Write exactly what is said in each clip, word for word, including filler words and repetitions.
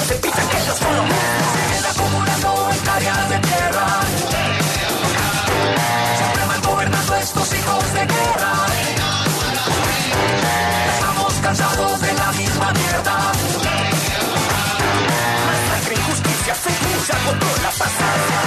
se piensan que ellos son lo mismo. Siguen acumulando hectáreas de tierra. Siempre van gobernando estos hijos de guerra. Estamos cansados de la misma mierda. Masacre, injusticia, fake news, ya agotó la paciencia.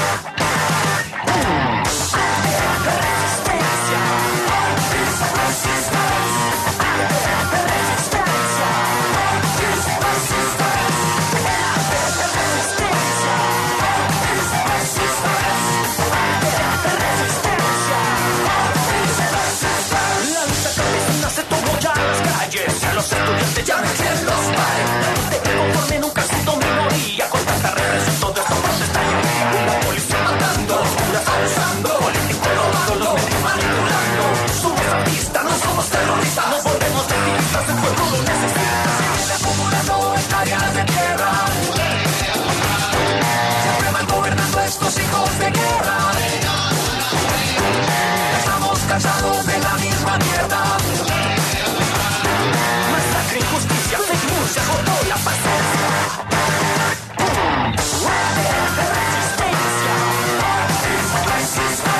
Los estudiantes ya no quieren los pares. No te conforme, nunca has sido minoría. Con tanta represión todo esto no se está yendo. La policía matando, los curas abusando, políticos robando, los medios manipulando. Somos artistas, no somos terroristas. Nos volvemos activistas, el pueblo lo necesita. Siguen acumulando hectáreas de tierra. Siempre van gobernando estos hijos de guerra. Estamos cansados de la misma mierda. Injusticia, fake news, se agotó la paciencia. Resistencia. Resistencia.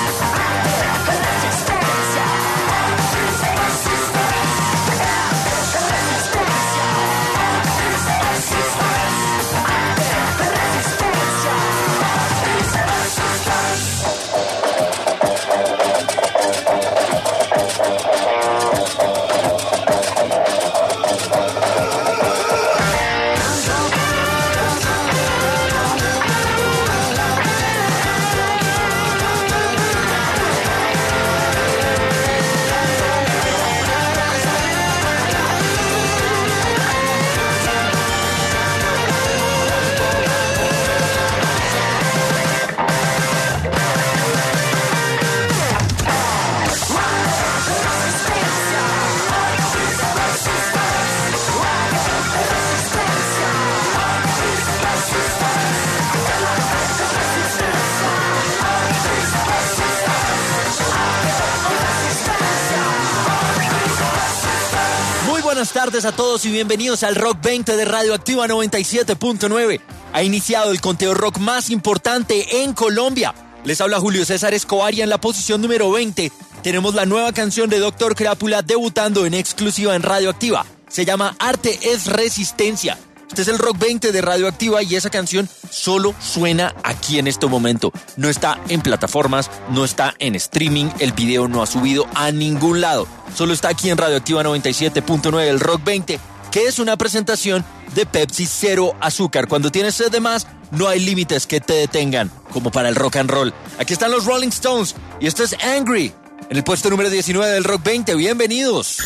Buenas tardes a todos y bienvenidos al Rock veinte de Radioactiva noventa y siete punto nueve. Ha iniciado el conteo rock más importante en Colombia. Les habla Julio César Escobar y en la posición número veinte tenemos la nueva canción de Doctor Crápula debutando en exclusiva en Radioactiva. Se llama Arte es Resistencia. Este es el Rock veinte de Radioactiva y esa canción solo suena aquí en este momento. No está en plataformas, no está en streaming, el video no ha subido a ningún lado. Solo está aquí en Radioactiva noventa y siete punto nueve, el Rock veinte, que es una presentación de Pepsi Cero Azúcar. Cuando tienes sed de más, no hay límites que te detengan, como para el rock and roll. Aquí están los Rolling Stones y esto es Angry, en el puesto número diecinueve del Rock veinte. Bienvenidos.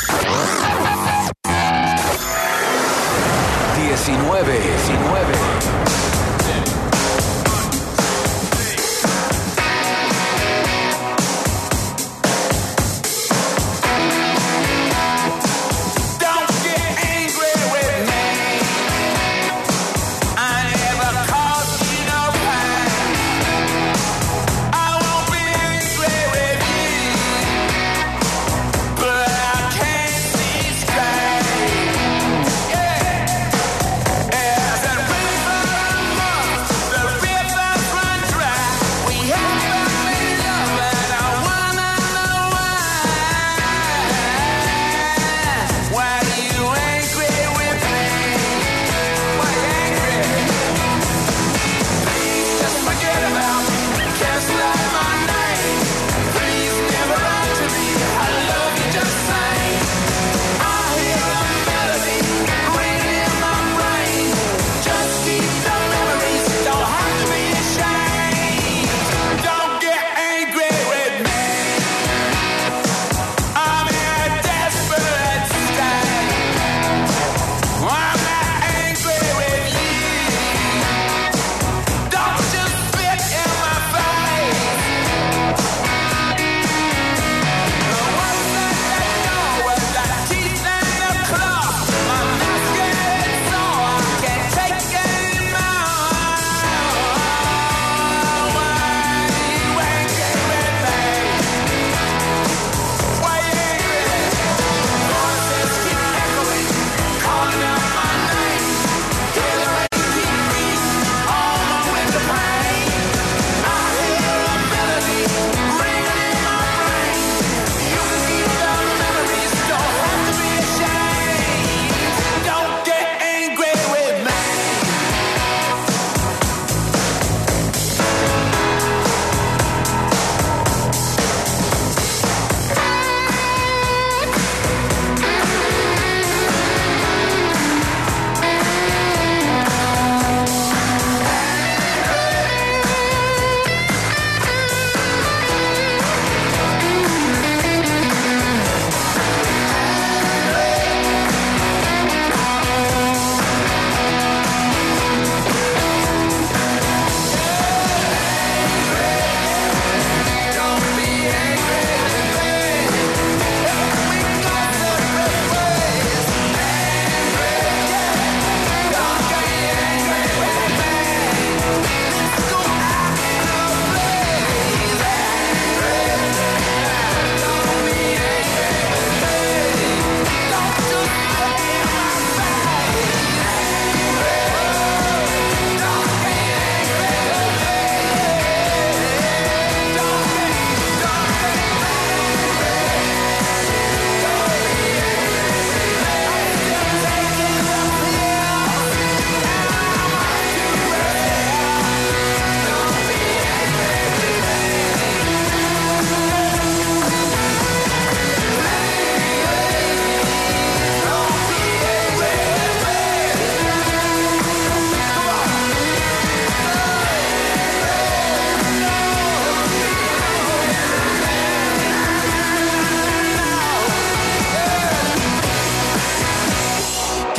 diecinueve, diecinueve. Yeah.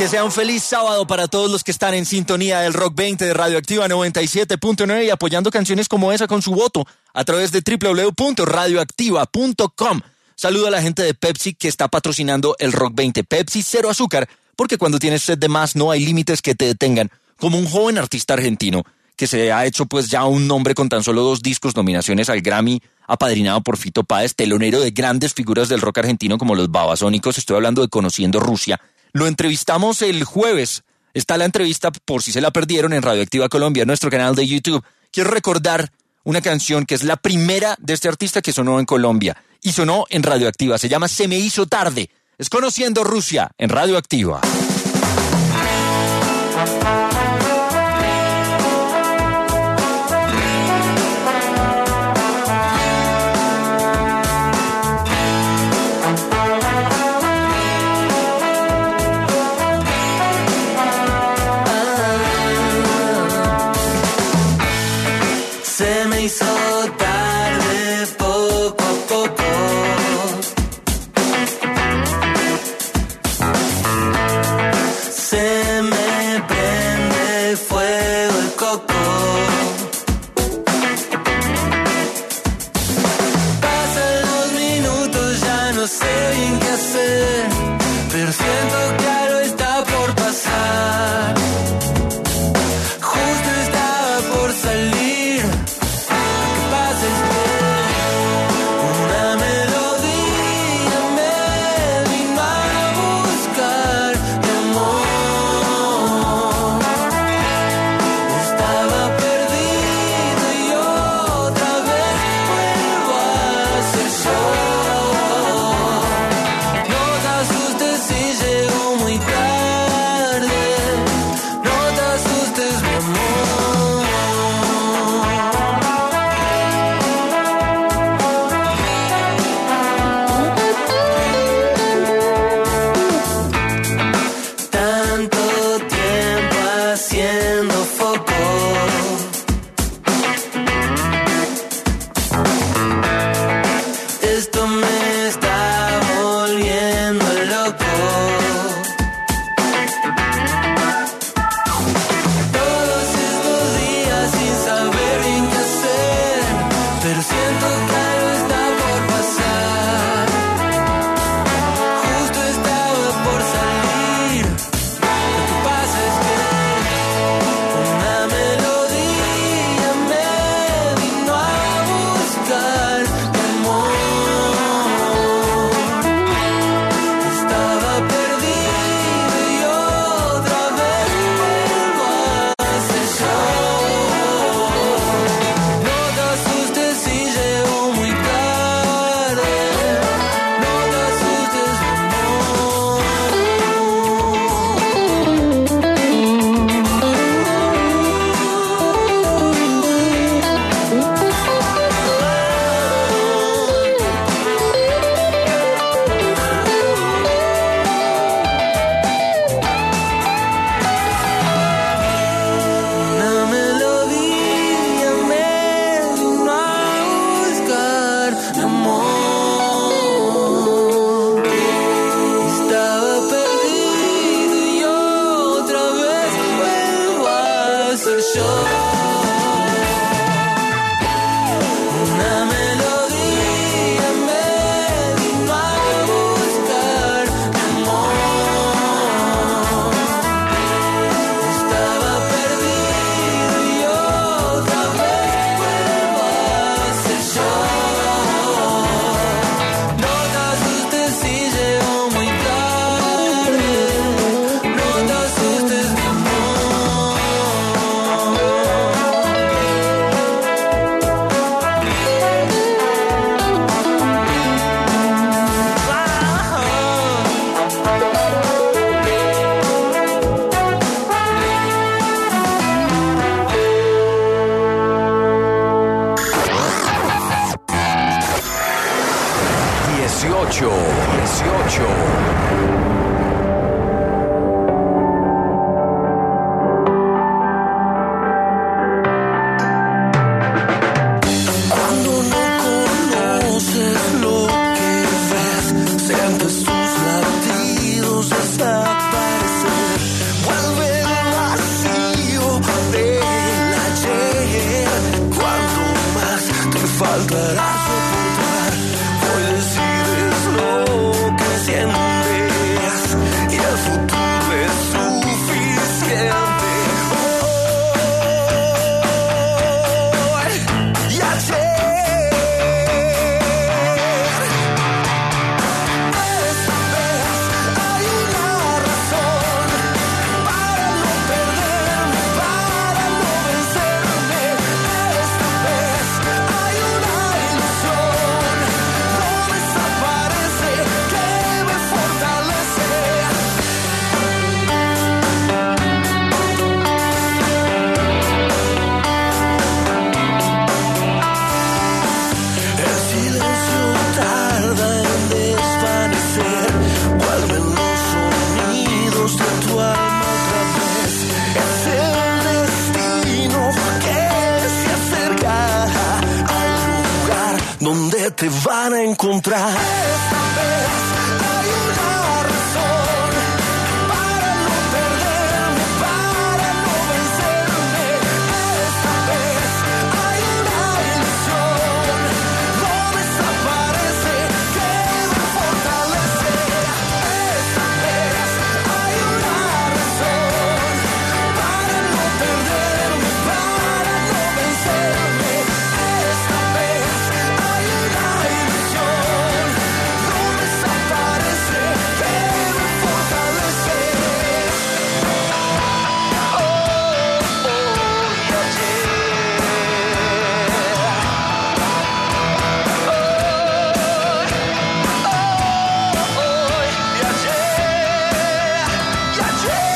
Que sea un feliz sábado para todos los que están en sintonía del Rock veinte de Radioactiva noventa y siete punto nueve y apoyando canciones como esa con su voto a través de doble u doble u doble u punto radioactiva punto com. Saludo a la gente de Pepsi que está patrocinando el Rock veinte. Pepsi, cero azúcar, porque cuando tienes sed de más no hay límites que te detengan. Como un joven artista argentino que se ha hecho pues ya un nombre con tan solo dos discos, nominaciones al Grammy, apadrinado por Fito Páez, telonero de grandes figuras del rock argentino como los Babasónicos. Estoy hablando de Conociendo Rusia. Lo entrevistamos el jueves. Está la entrevista, por si se la perdieron, en Radioactiva Colombia, nuestro canal de YouTube. Quiero recordar una canción que es la primera de este artista que sonó en Colombia y sonó en Radioactiva. Se llama Se me hizo tarde. Es Conociendo Rusia en Radioactiva. Hizo tarde poco a poco. Se me prende fuego el coco. Pasan los minutos, ya no sé bien qué hacer, pero siento claro está por pasar. Justo estaba por salir. dieciocho. Desaparecer aclarar, soportar. Hoy decides lo que sientes y el futuro es suficiente. Hoy y ayer. Esta vez hay una razón para no perderme, para no vencerme. Esta vez hay una ilusión, no desaparece, que me fortalece. El silencio tarda en desvanecer, vuelven los sonidos de tu alma otra vez. Es el destino que se acerca al lugar donde te van a encontrar. Esta vez hay una razón para no perderme, para no vencerme. Esta vez hay una ilusión, no desaparece, que me fortalece. Esta vez hay una razón para no perderme, para no vencerme. Esta vez hay una ilusión, no desaparece, que me fortalece. Oh, oh, y ayer. Hoy y ayer, y ayer.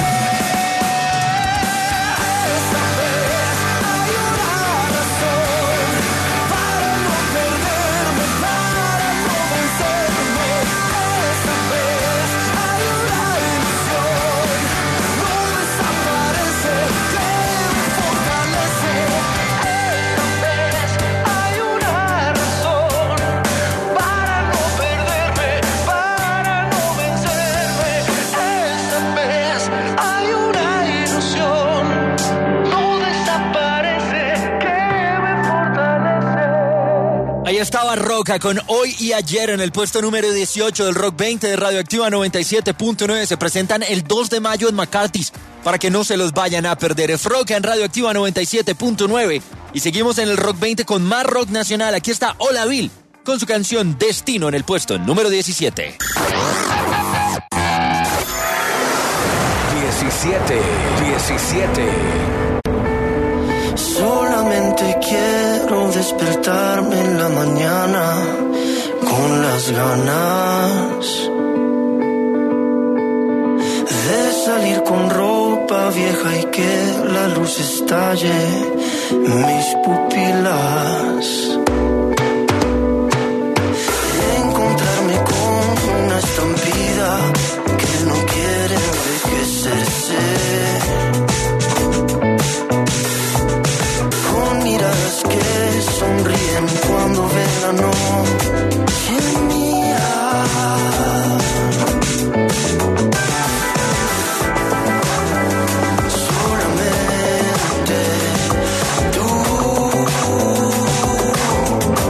Esta vez hay una razón para no perderme, para no vencerme. Esta vez hay una ilusión, no desaparece, que me fortalece. Esta vez hay una razón para no perderme, para no vencerme. Esta vez hay una ilusión, no desaparece, que me fortalece. Ahí estaba Roca con Hoy y Ayer en el puesto número dieciocho del Rock veinte de Radioactiva noventa y siete punto nueve. Se presentan el dos de mayo en McCarthy's para que no se los vayan a perder. Es Roca en Radioactiva noventa y siete punto nueve. Y seguimos en el Rock veinte con más rock nacional. Aquí está Hola Bill con su canción Destino en el puesto número diecisiete. diecisiete, diecisiete. Solamente quiero despertarme en la mañana con las ganas de salir con ropa vieja y que la luz estalle mis pupilas. Encontrarme con una estampida que no quiere envejecerse. Con miradas que sonríen cuando ven la noche mía. Solamente tú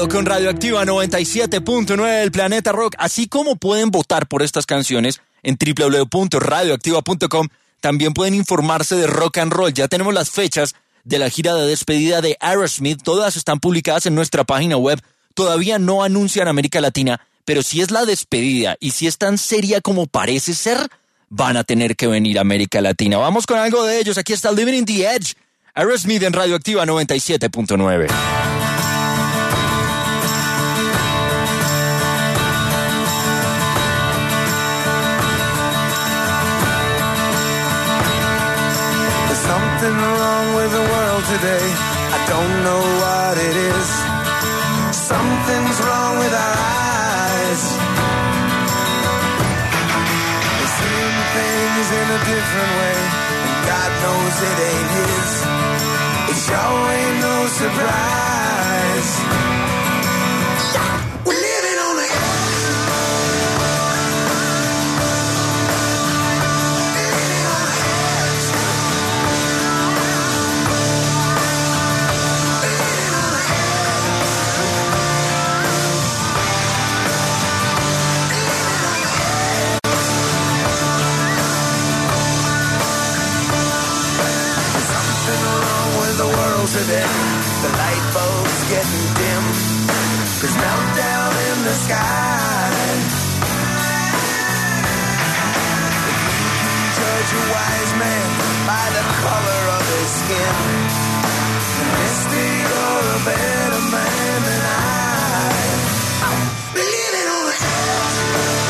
con Radioactiva noventa y siete punto nueve del Planeta Rock. Así como pueden votar por estas canciones en doble u doble u doble u punto radioactiva punto com, también pueden informarse de rock and roll. Ya tenemos las fechas de la gira de despedida de Aerosmith. Todas están publicadas en nuestra página web. Todavía no anuncian América Latina, pero si es la despedida y si es tan seria como parece ser, van a tener que venir a América Latina. Vamos con algo de ellos. Aquí está Living in the Edge, Aerosmith en Radioactiva noventa y siete punto nueve. Something wrong with the world today. I don't know what it is. Something's wrong with our eyes. We're seeing things in a different way, and God knows it ain't His. It sure ain't no surprise. We're living on the edge. Today, the light bulb's getting dim. There's meltdown in the sky. If you can judge a wise man by the color of his skin, then mister, you're a better man than I. We're living on the edge.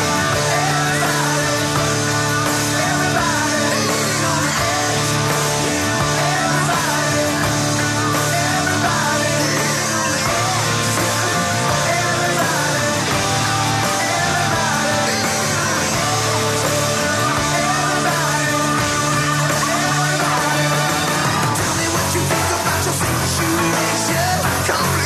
Come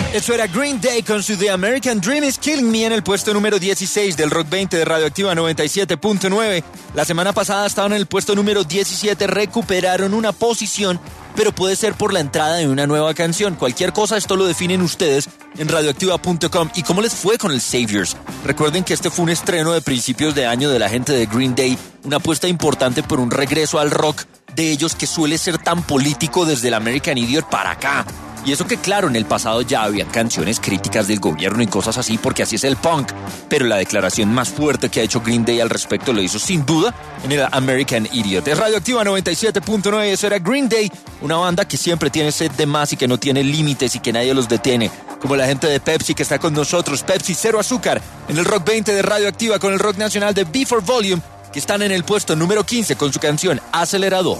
Eso era Green Day con su The American Dream is Killing Me en el puesto número dieciséis del Rock veinte de Radioactiva noventa y siete punto nueve. La semana pasada estaban en el puesto número diecisiete, recuperaron una posición, pero puede ser por la entrada de una nueva canción. Cualquier cosa, esto lo definen ustedes en radioactiva punto com. ¿Y cómo les fue con el Saviors? Recuerden que este fue un estreno de principios de año de la gente de Green Day, una apuesta importante por un regreso al rock de ellos que suele ser tan político desde el American Idiot para acá. Y eso que claro, en el pasado ya había canciones críticas del gobierno y cosas así, porque así es el punk, pero la declaración más fuerte que ha hecho Green Day al respecto lo hizo sin duda en el American Idiot. Es Radioactiva noventa y siete punto nueve, eso era Green Day, una banda que siempre tiene sed de más y que no tiene límites y que nadie los detiene, como la gente de Pepsi que está con nosotros, Pepsi Cero Azúcar, en el Rock veinte de Radioactiva con el rock nacional de B cuatro Volume, que están en el puesto número quince con su canción Acelerador.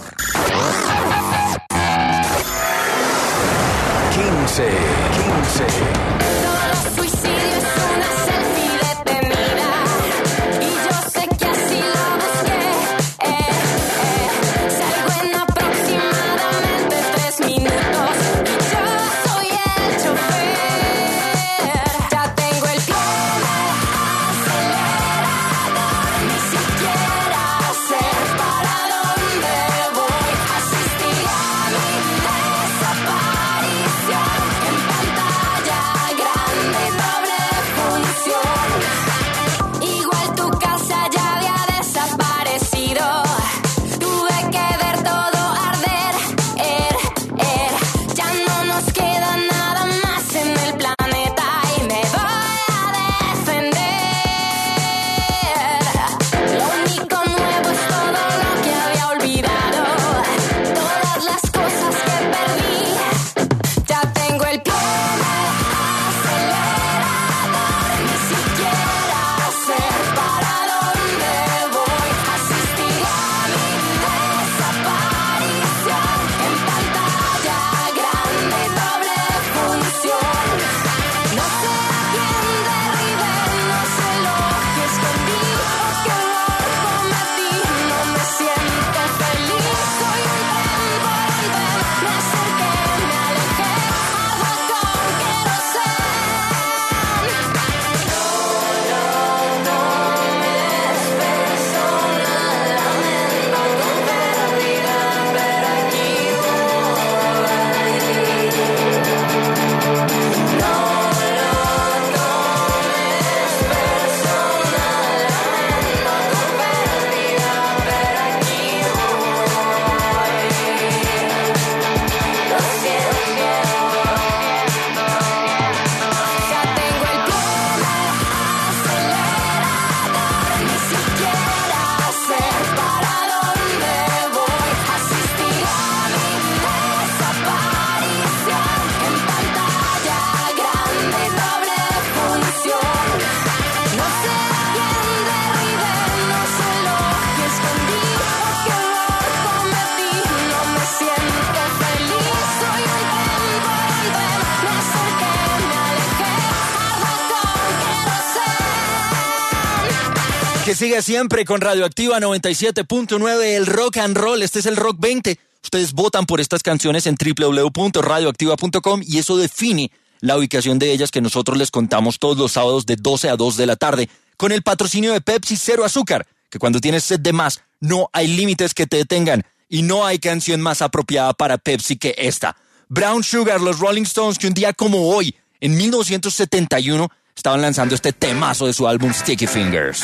quince, quince. Todo suicidio es una selfie detenida y yo sé que así lo busqué. Eh, eh, salgo en aproximadamente tres minutos y yo soy el chofer. Ya tengo el pie en el acelerador, ni siquiera sé para dónde voy. Asistiré a mi desaparición en pantalla grande, doble función. Igual tu casa ya había desaparecido. Tuve que ver todo arder, er, er. Ya no nos queda nada más en el planeta y me voy a defender. Lo único nuevo es todo lo que había olvidado, todas las cosas que perdí. Ya tengo el pie en el acelerador, ni siquiera sé para dónde voy. Asistiré a mi desaparición en pantalla grande, doble función. No sé a quién derribé, no sé lo que escondí o qué horror cometí. No me siento feliz, soy un tren por andar. Me acerqué, me alejé, agua con queroseno. No, no, no me es personal, lamento tu pérdida, pero aquí voy. No, no, no me es personal, lamento tu pérdida, pero aquí voy. Lo siento. Ya tengo el pie en el acelerador, ni siquiera sé para dónde voy. Asistiré a mi desaparición en pantalla grande, doble función. No sé a quién derribé, no sé lo que escondí o qué horror cometí. No me siento feliz, soy un tren por andar. Me acerqué, me alejé, agua con queroseno. Que sigue siempre con Radioactiva noventa y siete punto nueve, el rock and roll. Este es el Rock veinte. Ustedes votan por estas canciones en doble u doble u doble u punto radioactiva punto com y eso define la ubicación de ellas que nosotros les contamos todos los sábados de doce a dos de la tarde con el patrocinio de Pepsi Cero Azúcar, que cuando tienes sed de más no hay límites que te detengan y no hay canción más apropiada para Pepsi que esta. Brown Sugar, los Rolling Stones, que un día como hoy, en mil novecientos setenta y uno, estaban lanzando este temazo de su álbum Sticky Fingers.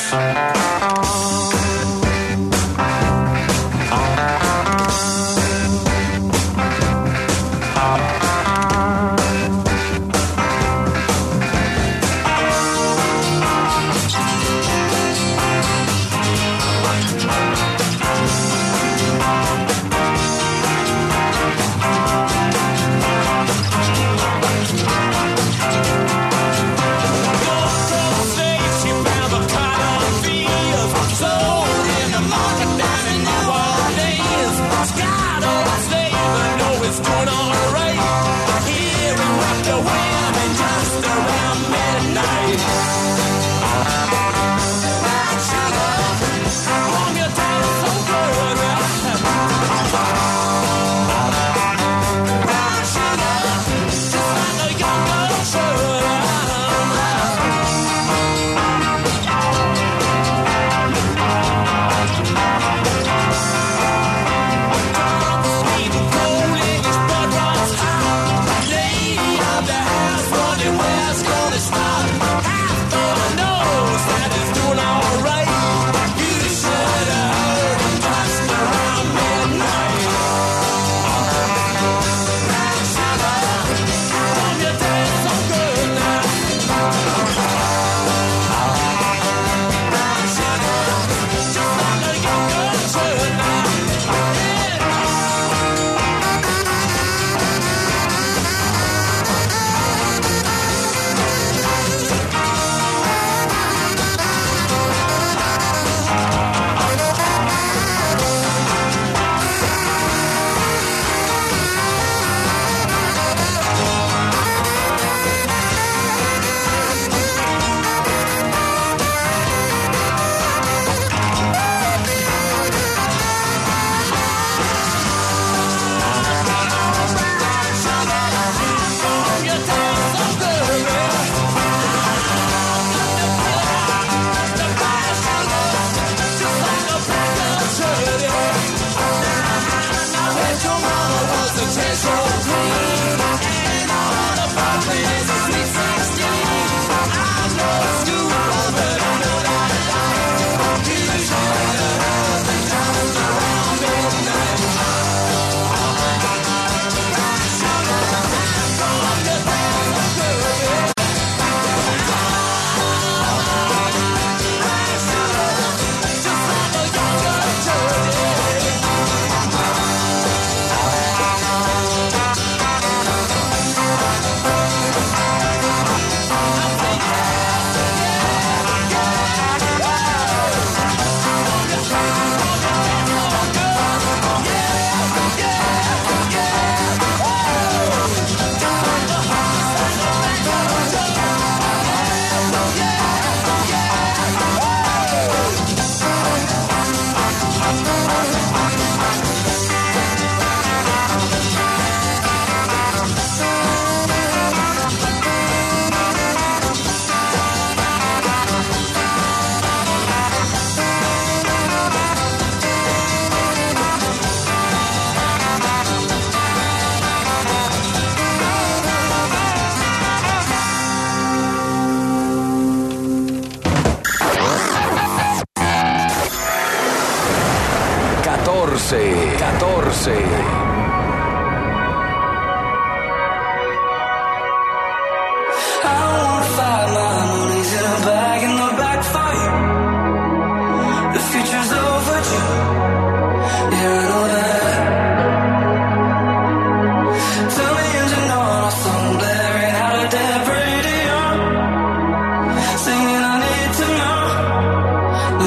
She found the cotton fields so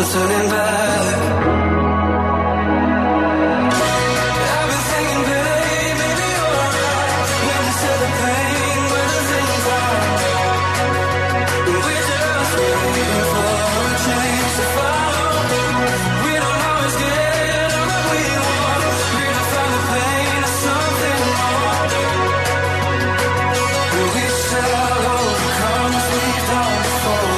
turning back. I've been thinking, babe, maybe you're right. When you said the pain, where the things are. We're just waiting for a change to follow. We don't always get all that we want. We're gonna find the pain of something more. We shall overcome as we've done before.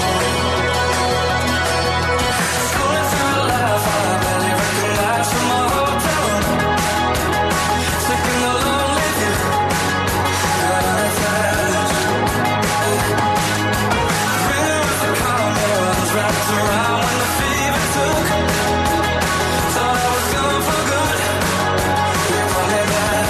Scrolling through life, I barely recognize from my hotel room. Sleeping alone with you, not attached. Ringing with the comments wrapped around when the fever took. Thought I was gone for good. You brought me back.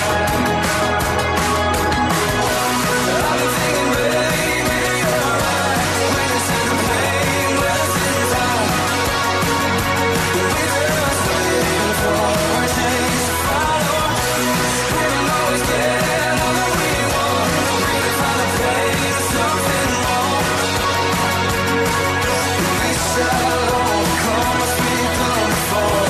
I've been thinking, babe, maybe you're right. When you said the pain, where the things are. We're just waiting for a change to follow. We don't always get all that we want. We can find the pain of something more. We shall overcome as we've done before.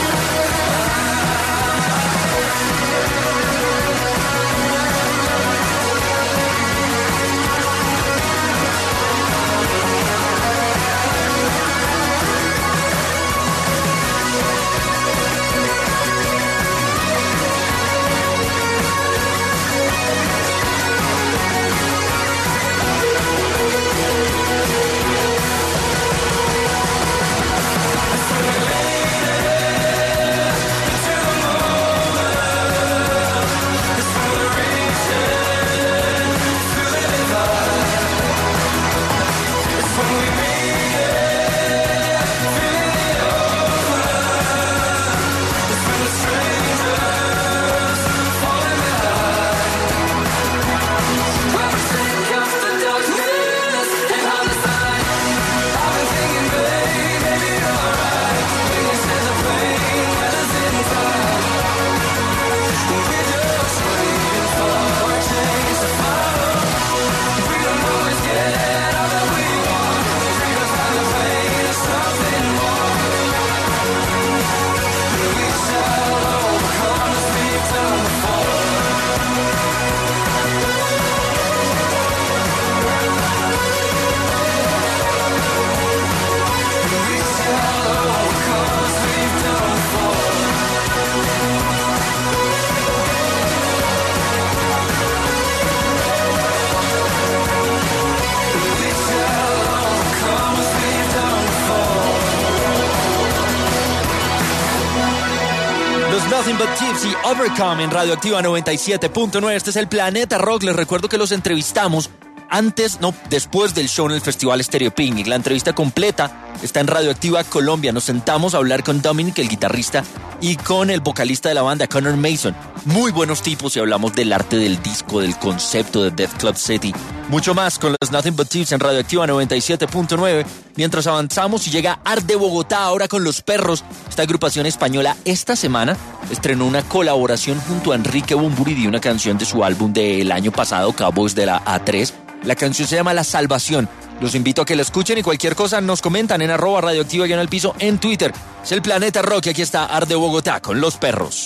Los Nothing But Thieves y Overcome en Radioactiva noventa y siete punto nueve. Este es el Planeta Rock. Les recuerdo que los entrevistamos antes, no, después del show en el Festival Stereo Picnic. La entrevista completa está en Radioactiva Colombia. Nos sentamos a hablar con Dominic, el guitarrista, y con el vocalista de la banda, Connor Mason. Muy buenos tipos y hablamos del arte del disco, del concepto de Death Club City. Mucho más con los Nothing But Thieves en Radioactiva noventa y siete punto nueve. Mientras avanzamos y llega Art de Bogotá ahora con Los Perros. Esta agrupación española esta semana estrenó una colaboración junto a Enrique Bunbury de una canción de su álbum del año pasado, Cowboys de la A tres. La canción se llama La Salvación. Los invito a que la escuchen y cualquier cosa nos comentan en arroba radioactiva guión al piso en Twitter. Es el Planeta Rock y aquí está Art de Bogotá con Los Perros.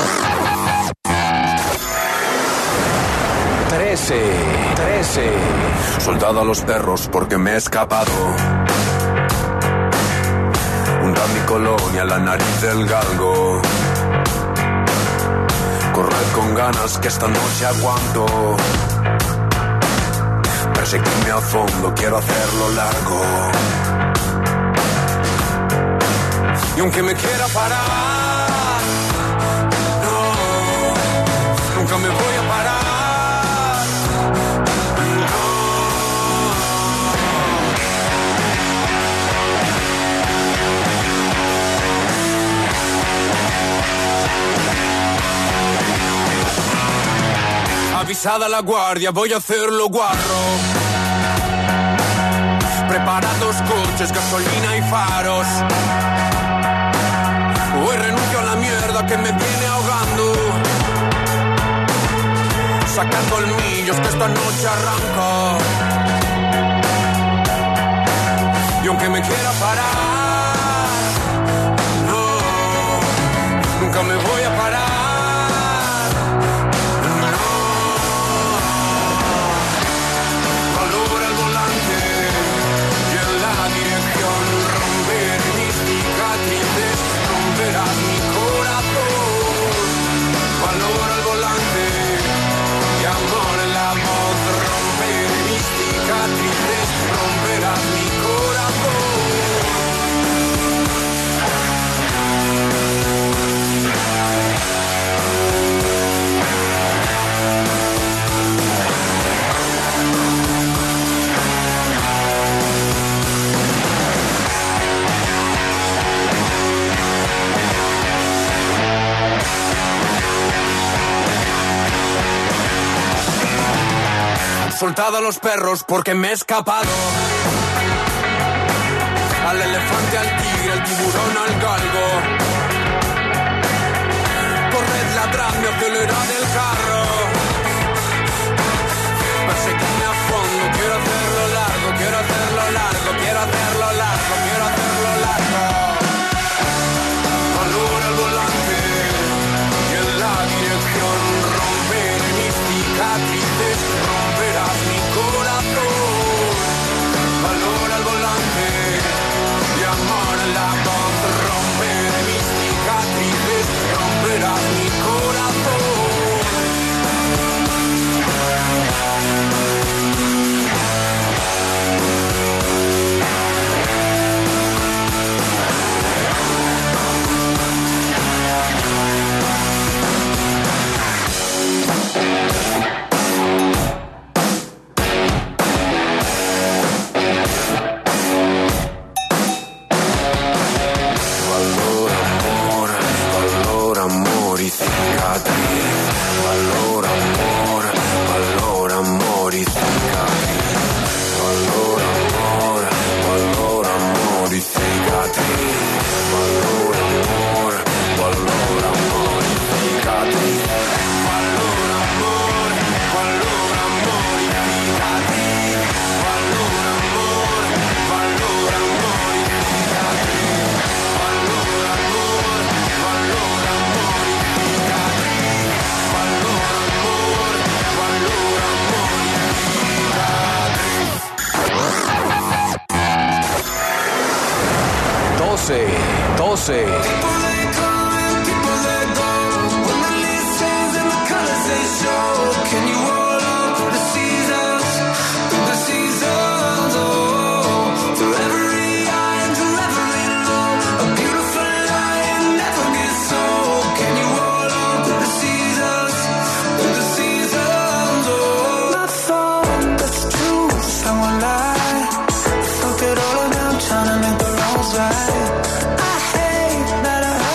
trece, trece. Soldado a los perros porque me he escapado. Hunda mi colonia, la nariz del galgo. Corred con ganas que esta noche aguanto. Perseguirme a fondo, quiero hacerlo largo. Y aunque me quiera parar, no, nunca me voy a parar. Avisada la guardia, voy a hacerlo guarro. Preparados coches, gasolina y faros. Hoy renuncio a la mierda que me viene ahogando. Sacar colmillos que esta noche arranco. Y aunque me quiera parar, nunca me voy a parar. No. Valora el volante y en la dirección romper mis cicatrices, romperás mi corazón. Valora el volante y amor en la voz, romper mis cicatrices, romperás mi corazón. Soltado a los perros porque me he escapado. Al elefante, al tigre, al tiburón, al galgo. Corred, ladradme, acelerad el carro. Perseguidme a fondo, quiero hacerlo largo, quiero hacerlo largo, quiero hacerlo largo, quiero hacerlo largo. Valora el volante y en la dirección romper mis cicatrices, romperás mi corazón. Valora el volante y amor en la voz, romper mis cicatrices, romperás mi corazón. doce. Trying to make the wrongs right. I hate that I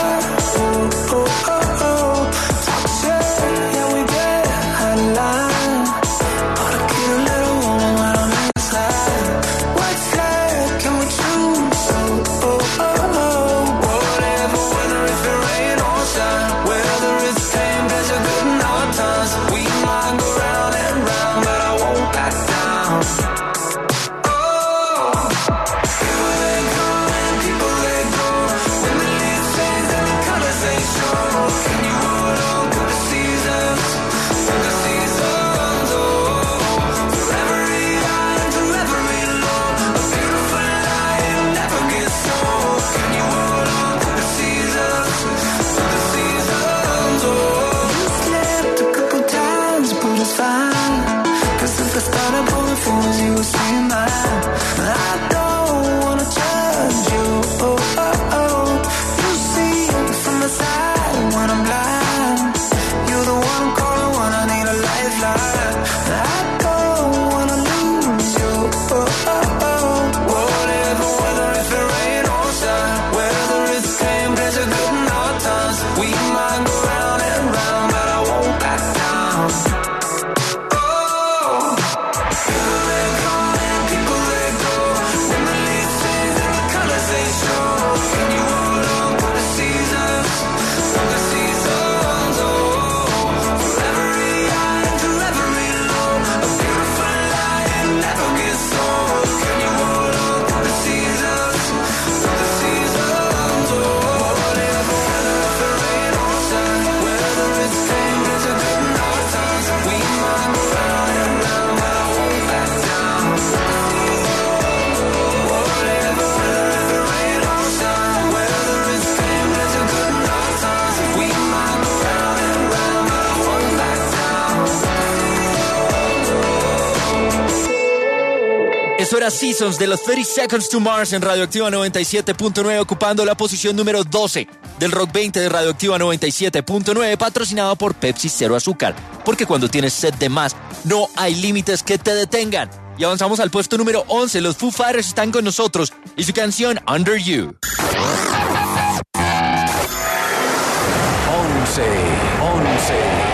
Eso era Seasons de los thirty Seconds to Mars en Radioactiva noventa y siete punto nueve, ocupando la posición número doce del Rock veinte de Radioactiva noventa y siete punto nueve, patrocinado por Pepsi Cero Azúcar. Porque cuando tienes sed de más, no hay límites que te detengan. Y avanzamos al puesto número once. Los Foo Fighters están con nosotros y su canción Under You. once, once.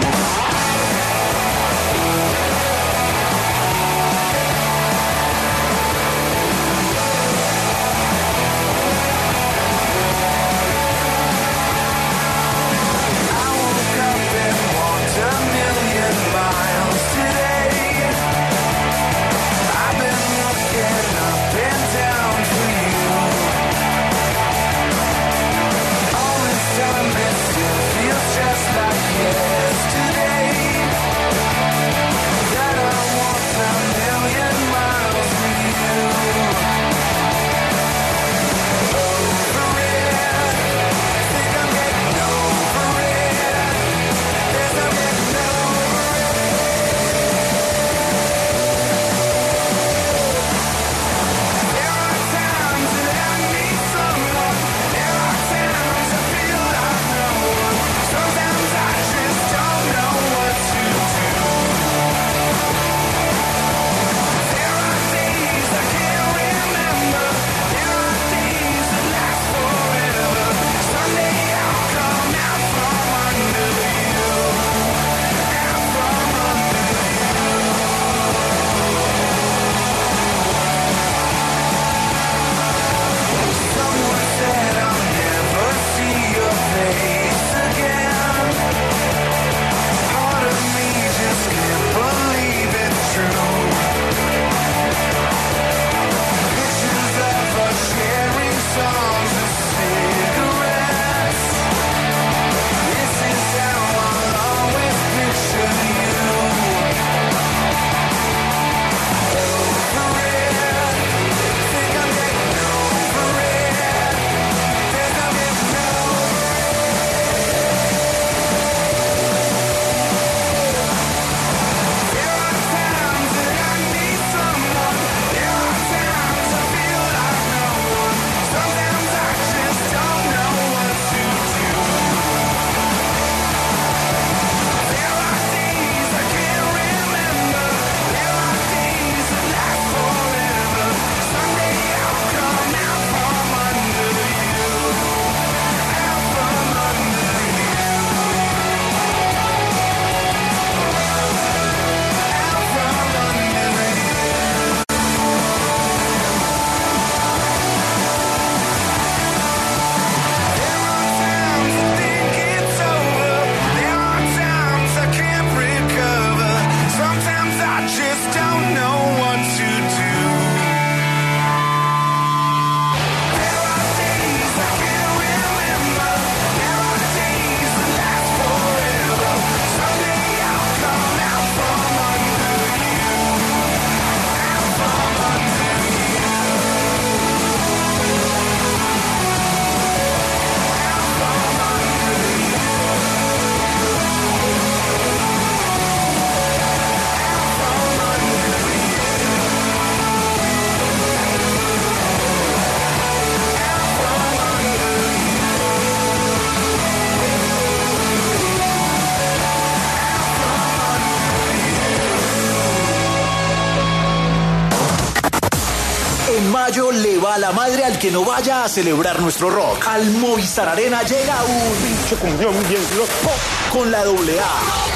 En mayo le va a la madre al que no vaya a celebrar nuestro rock. Al Movistar Arena llega un pinche cumbión bien loco con la doble A.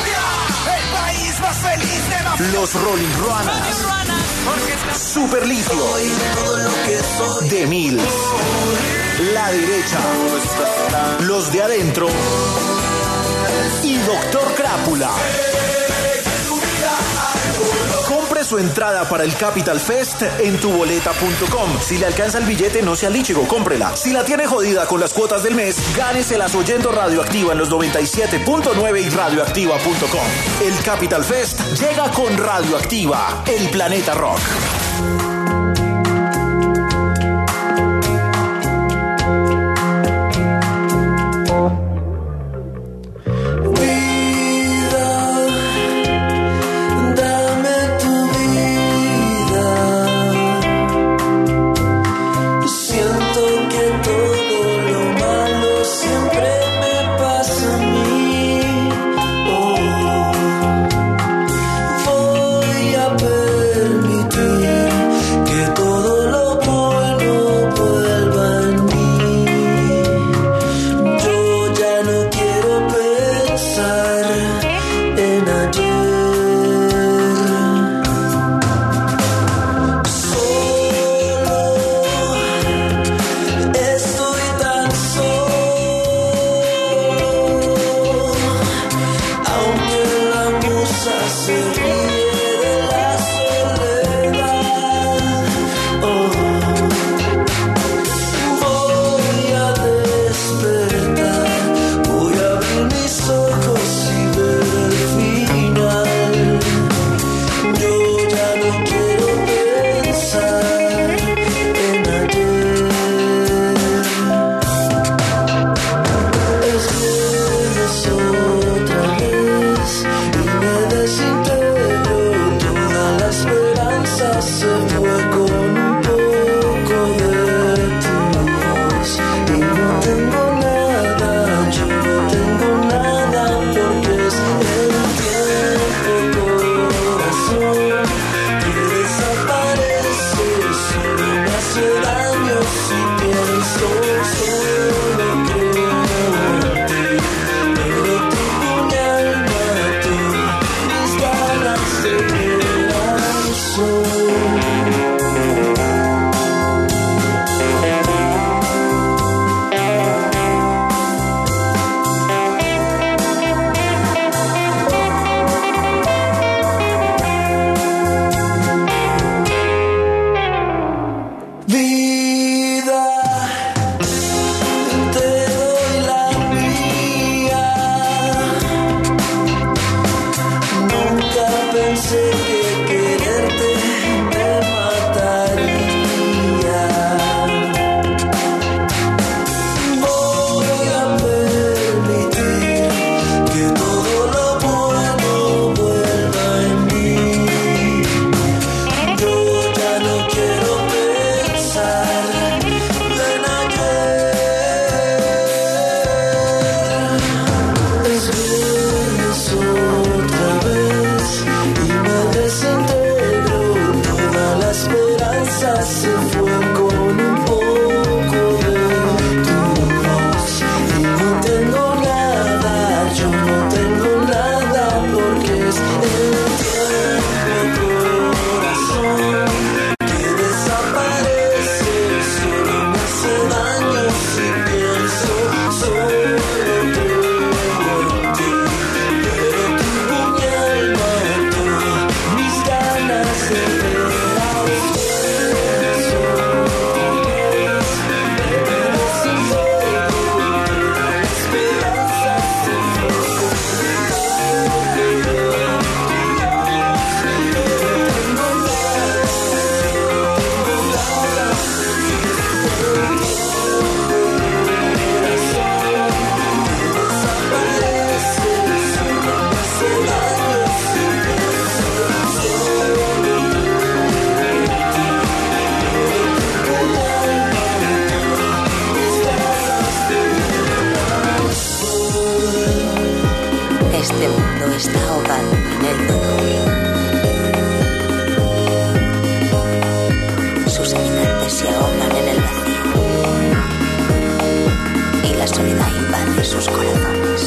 El país más feliz de la... Los Rolling Ruanas. Super Litio. De Mil. La Derecha. Los de Adentro. Y Doctor Crápula. Compre su entrada para el Capital Fest en tuboleta punto com. Si le alcanza el billete, no sea líchigo, cómprela. Si la tiene jodida con las cuotas del mes, gáneselas oyendo Radioactiva en los noventa y siete punto nueve y radioactiva punto com. El Capital Fest llega con Radioactiva, el planeta rock. Vida, dame tu vida. se fue con un poco de tu voz. Y no tengo nada, yo no tengo nada, porque es el tiempo, corazón, que desaparece, solo me hace daño si pienso, solo creo en ti, pero tu puñal mató mis ganas de corazón. Vida, te doy la mía. Nunca pensé que quererte me mataría. Voy a permitir que todo lo bueno vuelva en mí. Yo ya no quiero pensar en ayer. Es viernes otra vez y me desintegro. Toda la esperanza se fue con un poco de tu voz. Y no tengo nada, yo no tengo nada, porque es el tiempo, corazón, que desaparece, solo me hace daño si pienso, solo creo en ti, pero tu puñal mató mis ganas de ver a ustedes otra vez. Me desintegro, la esperanza se fue con un poco de tu voz. Pero tengo nada, tengo nada, desaparece, solo me hace daño si pienso, solo creo en ti, pero tu puñal mató mis ganas de corazón. Este mundo está ahogado en el dolor. Sus habitantes se ahogan en el vacío y la soledad invade sus corazones.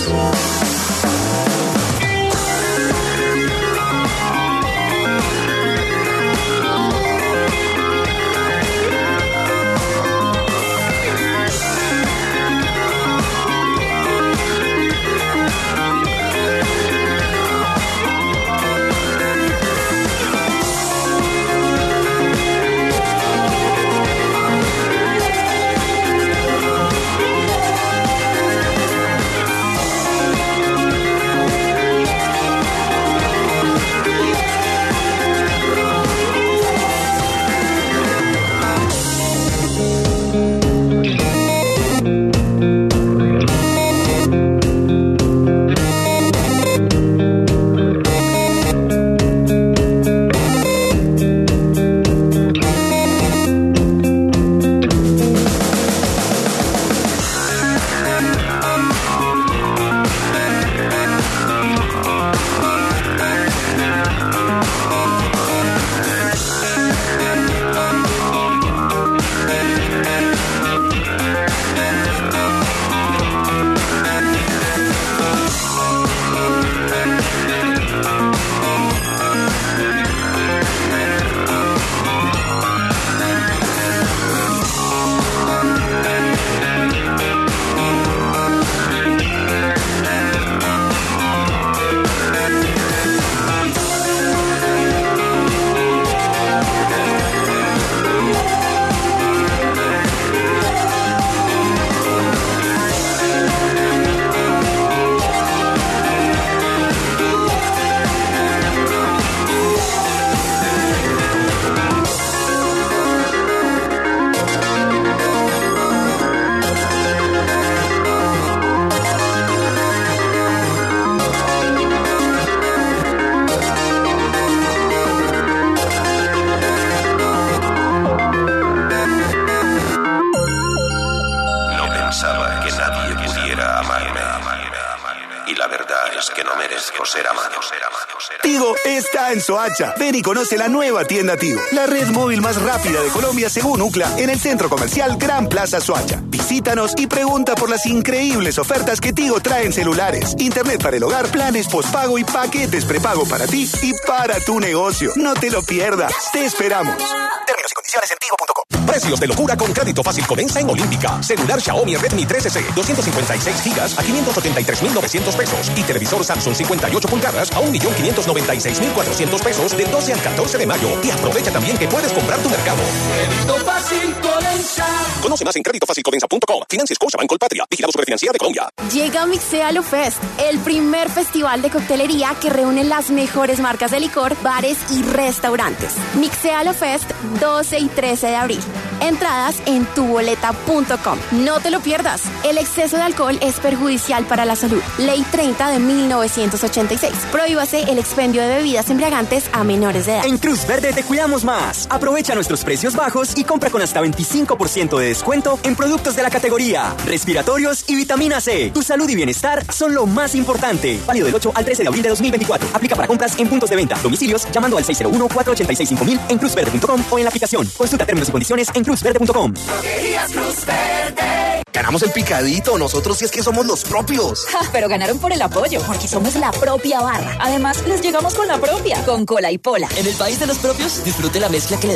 ser amado, ser amado, ser amado. Tigo está en Soacha. Ven y conoce la nueva tienda Tigo, la red móvil más rápida de Colombia según UCLA, en el centro comercial Gran Plaza Soacha. Visítanos y pregunta por las increíbles ofertas que Tigo trae en celulares, internet para el hogar, planes postpago y paquetes prepago para ti y para tu negocio. No te lo pierdas. Te esperamos. Términos y condiciones en tigo punto com. Precios de locura con crédito fácil comienza en Olímpica. Celular Xiaomi Redmi trece C, doscientos cincuenta y seis gigas a quinientos ochenta y tres mil novecientos pesos. Y televisor Samsung cincuenta y ocho pulgadas a un millón quinientos noventa y seis mil cuatrocientos pesos del doce al catorce de mayo. Y aprovecha también que puedes comprar tu mercado. Crédito fácil Codensa. Conoce más en crédito fácil codensa punto com. Financia Scotiabank Colpatria. Vigilado Superfinanciera de Colombia. Llega Mixéalo Fest, el primer festival de coctelería que reúne las mejores marcas de licor, bares y restaurantes. Mixéalo Fest, doce y trece de abril. Entradas en tu boleta punto com. No te lo pierdas. El exceso de alcohol es perjudicial para la salud. Ley treinta de mil novecientos ochenta y seis. Prohíbase el expendio de bebidas embriagantes a menores de edad. En Cruz Verde te cuidamos más. Aprovecha nuestros precios bajos y compra con hasta veinticinco por ciento de descuento en productos de la categoría respiratorios y vitamina C. Tu salud y bienestar son lo más importante. Válido del ocho al trece de abril de dos mil veinticuatro. Aplica para compras en puntos de venta, domicilios, llamando al seis cero uno, cuatro ocho seis, cinco mil en cruz verde punto com o en la aplicación. Consulta términos y condiciones en cruz verde punto com. Droguerías Cruz Verde. Ganamos el picadito, nosotros sí es que somos los propios. Ja, pero ganaron por el apoyo, porque somos la propia barra. Además, les llegamos con la propia, con cola y pola. En el país de los propios, disfrute la mezcla que le